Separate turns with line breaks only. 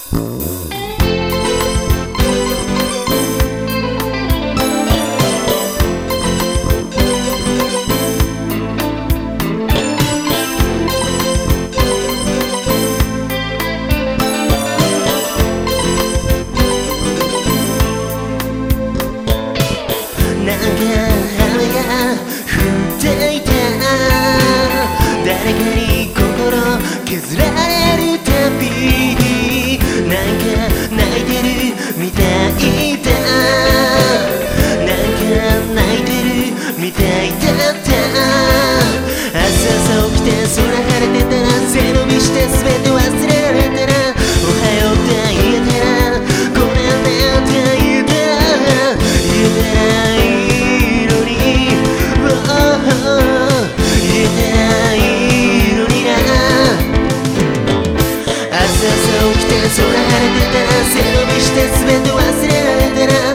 誰かに心削られるたびなんか泣いてるみたいだ、なんか泣いてるみたいだった。朝起きて空晴れてたら背伸びして全て忘れられたらおはようって言えたらごめんねって言えたらいいのに、言えたらいいのにな。朝起きて空晴れてたら背伸びして全て忘れられたら